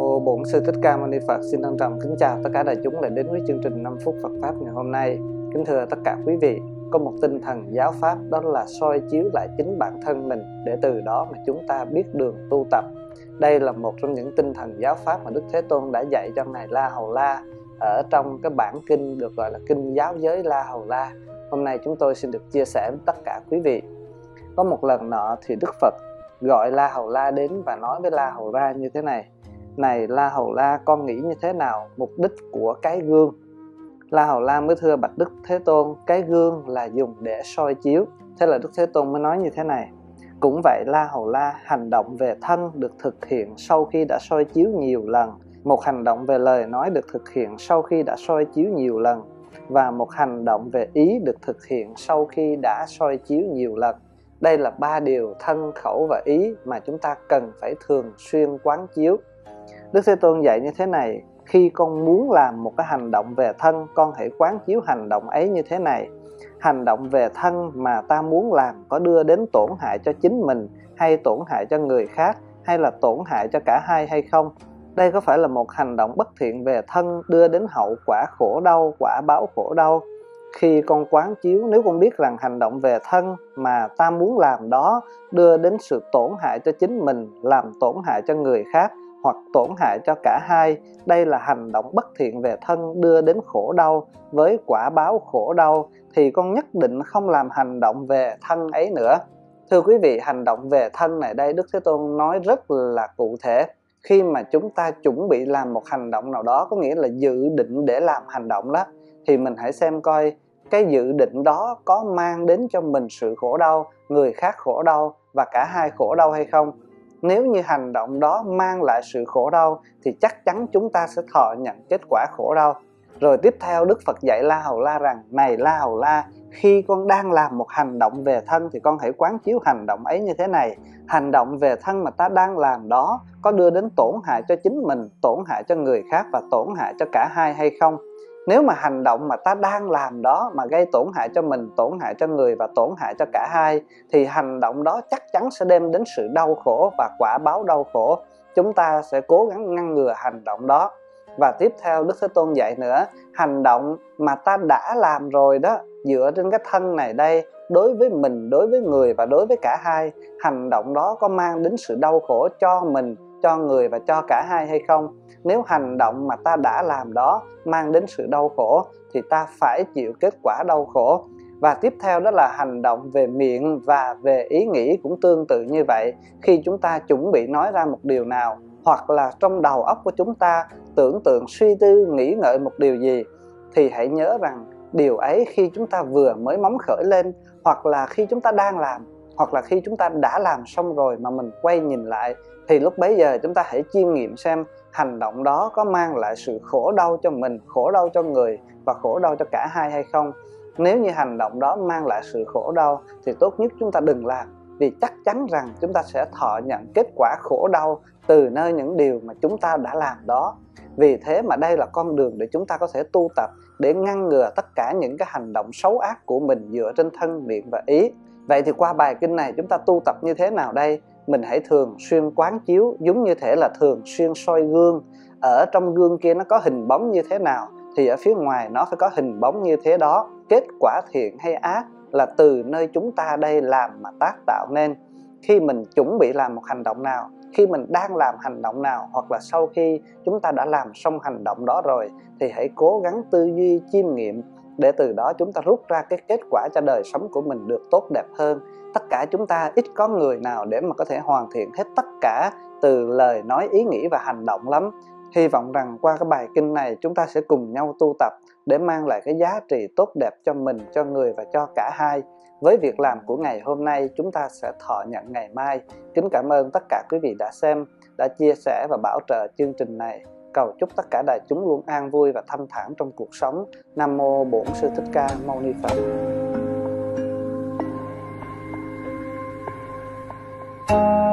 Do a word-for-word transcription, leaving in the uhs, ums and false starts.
Mô Bổn Sư Thích Ca Mâu Ni Phật. Xin trân trọng kính chào tất cả đại chúng lại đến với chương trình năm phút Phật Pháp ngày hôm nay. Kính thưa tất cả quý vị, có một tinh thần giáo Pháp, đó là soi chiếu lại chính bản thân mình, để từ đó mà chúng ta biết đường tu tập. Đây là một trong những tinh thần giáo Pháp mà Đức Thế Tôn đã dạy cho Ngài La Hầu La ở trong cái bản kinh được gọi là Kinh Giáo Giới La Hầu La. Hôm nay chúng tôi xin được chia sẻ với tất cả quý vị. Có một lần nọ thì Đức Phật gọi La Hầu La đến và nói với La Hầu La như thế này: Này La Hầu La, con nghĩ như thế nào mục đích của cái gương? La Hầu La mới thưa bạch Đức Thế Tôn, cái gương là dùng để soi chiếu. Thế là Đức Thế Tôn mới nói như thế này: Cũng vậy La Hầu La, hành động về thân được thực hiện sau khi đã soi chiếu nhiều lần, một hành động về lời nói được thực hiện sau khi đã soi chiếu nhiều lần, và một hành động về ý được thực hiện sau khi đã soi chiếu nhiều lần. Đây là ba điều thân, khẩu và ý mà chúng ta cần phải thường xuyên quán chiếu. Đức Thế Tôn dạy như thế này: Khi con muốn làm một cái hành động về thân, con hãy quán chiếu hành động ấy như thế này: Hành động về thân mà ta muốn làm có đưa đến tổn hại cho chính mình, hay tổn hại cho người khác, hay là tổn hại cho cả hai hay không? Đây có phải là một hành động bất thiện về thân đưa đến hậu quả khổ đau, quả báo khổ đau? Khi con quán chiếu, nếu con biết rằng hành động về thân mà ta muốn làm đó đưa đến sự tổn hại cho chính mình, làm tổn hại cho người khác, hoặc tổn hại cho cả hai, đây là hành động bất thiện về thân đưa đến khổ đau với quả báo khổ đau, thì con nhất định không làm hành động về thân ấy nữa. Thưa quý vị, hành động về thân này đây Đức Thế Tôn nói rất là cụ thể. Khi mà chúng ta chuẩn bị làm một hành động nào đó, có nghĩa là dự định để làm hành động đó, thì mình hãy xem coi cái dự định đó có mang đến cho mình sự khổ đau, người khác khổ đau và cả hai khổ đau hay không. Nếu như hành động đó mang lại sự khổ đau thì chắc chắn chúng ta sẽ thọ nhận kết quả khổ đau. Rồi tiếp theo Đức Phật dạy La Hầu La rằng: Này La Hầu La, khi con đang làm một hành động về thân thì con hãy quán chiếu hành động ấy như thế này: Hành động về thân mà ta đang làm đó có đưa đến tổn hại cho chính mình, tổn hại cho người khác và tổn hại cho cả hai hay không? Nếu mà hành động mà ta đang làm đó mà gây tổn hại cho mình, tổn hại cho người và tổn hại cho cả hai, thì hành động đó chắc chắn sẽ đem đến sự đau khổ và quả báo đau khổ. Chúng ta sẽ cố gắng ngăn ngừa hành động đó. Và tiếp theo Đức Thế Tôn dạy nữa: Hành động mà ta đã làm rồi đó, dựa trên cái thân này đây, đối với mình, đối với người và đối với cả hai, hành động đó có mang đến sự đau khổ cho mình, cho người và cho cả hai hay không? Nếu hành động mà ta đã làm đó mang đến sự đau khổ thì ta phải chịu kết quả đau khổ. Và tiếp theo đó là hành động về miệng và về ý nghĩ cũng tương tự như vậy. Khi chúng ta chuẩn bị nói ra một điều nào, hoặc là trong đầu óc của chúng ta tưởng tượng, suy tư, nghĩ ngợi một điều gì, thì hãy nhớ rằng điều ấy khi chúng ta vừa mới móng khởi lên, hoặc là khi chúng ta đang làm, hoặc là khi chúng ta đã làm xong rồi mà mình quay nhìn lại, thì lúc bấy giờ chúng ta hãy chiêm nghiệm xem hành động đó có mang lại sự khổ đau cho mình, khổ đau cho người và khổ đau cho cả hai hay không. Nếu như hành động đó mang lại sự khổ đau thì tốt nhất chúng ta đừng làm, vì chắc chắn rằng chúng ta sẽ thọ nhận kết quả khổ đau từ nơi những điều mà chúng ta đã làm đó. Vì thế mà đây là con đường để chúng ta có thể tu tập, để ngăn ngừa tất cả những cái hành động xấu ác của mình dựa trên thân, miệng và ý. Vậy thì qua bài kinh này chúng ta tu tập như thế nào đây? Mình hãy thường xuyên quán chiếu, giống như thể là thường xuyên soi gương. Ở trong gương kia nó có hình bóng như thế nào thì ở phía ngoài nó phải có hình bóng như thế đó. Kết quả thiện hay ác là từ nơi chúng ta đây làm mà tác tạo nên. Khi mình chuẩn bị làm một hành động nào, khi mình đang làm hành động nào, hoặc là sau khi chúng ta đã làm xong hành động đó rồi, thì hãy cố gắng tư duy, chiêm nghiệm, để từ đó chúng ta rút ra cái kết quả cho đời sống của mình được tốt đẹp hơn. Tất cả chúng ta ít có người nào để mà có thể hoàn thiện hết tất cả từ lời nói, ý nghĩ và hành động lắm. Hy vọng rằng qua cái bài kinh này chúng ta sẽ cùng nhau tu tập để mang lại cái giá trị tốt đẹp cho mình, cho người và cho cả hai. Với việc làm của ngày hôm nay, chúng ta sẽ thọ nhận ngày mai. Kính cảm ơn tất cả quý vị đã xem, đã chia sẻ và bảo trợ chương trình này. Cầu chúc tất cả đại chúng luôn an vui và thanh thản trong cuộc sống. Nam Mô Bổn Sư Thích Ca Mâu Ni Phật.